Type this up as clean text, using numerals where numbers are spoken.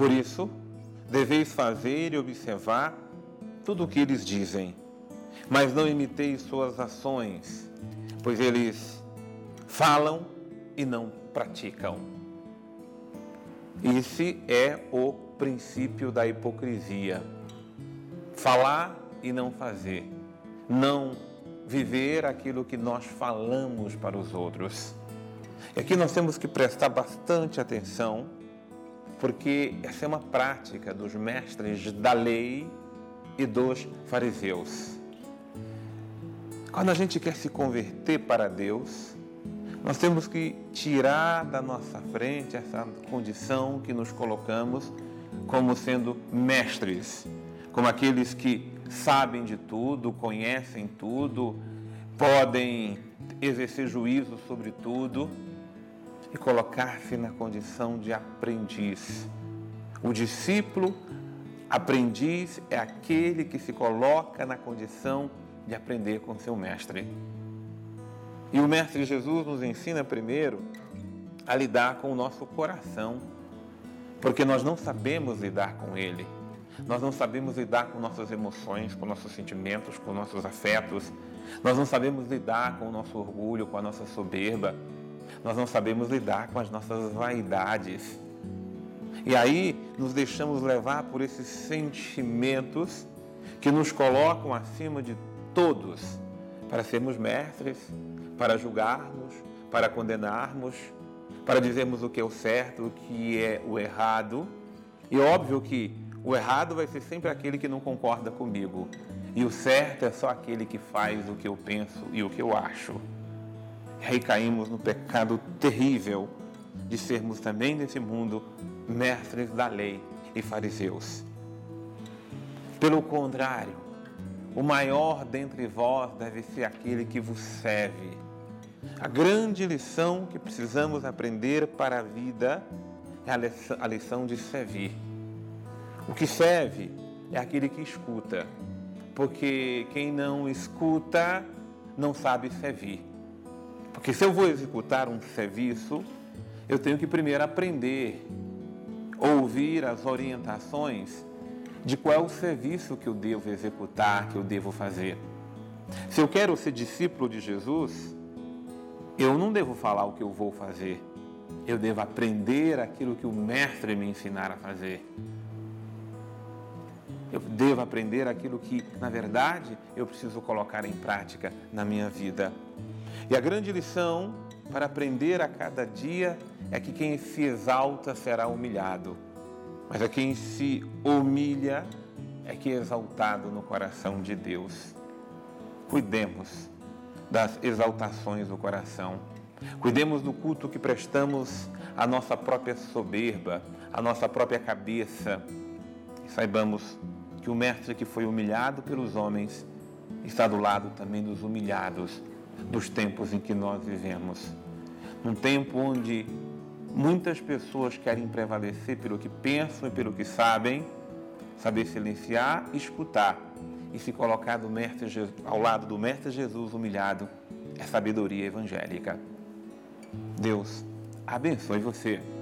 Por isso, deveis fazer e observar tudo o que eles dizem, mas não imiteis suas ações, pois eles falam e não praticam. Esse é o princípio da hipocrisia. Falar e não fazer. Não viver aquilo que nós falamos para os outros. E aqui nós temos que prestar bastante atenção, porque essa é uma prática dos mestres da lei e dos fariseus. Quando a gente quer se converter para Deus, nós temos que tirar da nossa frente essa condição que nos colocamos como sendo mestres, como aqueles que sabem de tudo, conhecem tudo, podem exercer juízo sobre tudo, e colocar-se na condição de aprendiz. O discípulo aprendiz é aquele que se coloca na condição de aprender com seu mestre. E o mestre Jesus nos ensina primeiro a lidar com o nosso coração, porque nós não sabemos lidar com ele. Nós não sabemos lidar com nossas emoções, com nossos sentimentos, com nossos afetos. Nós não sabemos lidar com o nosso orgulho, com a nossa soberba. Nós não sabemos lidar com as nossas vaidades. E aí nos deixamos levar por esses sentimentos que nos colocam acima de todos, para sermos mestres, para julgarmos, para condenarmos, para dizermos o que é o certo, o que é o errado. E óbvio que o errado vai ser sempre aquele que não concorda comigo. E o certo é só aquele que faz o que eu penso e o que eu acho. E aí caímos no pecado terrível de sermos também nesse mundo mestres da lei e fariseus. Pelo contrário, o maior dentre vós deve ser aquele que vos serve. A grande lição que precisamos aprender para a vida é a lição de servir. O que serve é aquele que escuta, porque quem não escuta não sabe servir. Porque se eu vou executar um serviço, eu tenho que primeiro aprender, ouvir as orientações de qual é o serviço que eu devo executar, que eu devo fazer. Se eu quero ser discípulo de Jesus, eu não devo falar o que eu vou fazer. Eu devo aprender aquilo que o mestre me ensinar a fazer. Eu devo aprender aquilo que, na verdade, eu preciso colocar em prática na minha vida. E a grande lição para aprender a cada dia é que quem se exalta será humilhado, mas a quem se humilha é que é exaltado no coração de Deus. Cuidemos das exaltações do coração. Cuidemos do culto que prestamos à nossa própria soberba, à nossa própria cabeça. E saibamos que o mestre que foi humilhado pelos homens está do lado também dos humilhados dos tempos em que nós vivemos. Num tempo onde muitas pessoas querem prevalecer pelo que pensam e pelo que sabem, saber silenciar, escutar e se colocar ao lado do mestre Jesus humilhado é sabedoria evangélica. Deus abençoe você.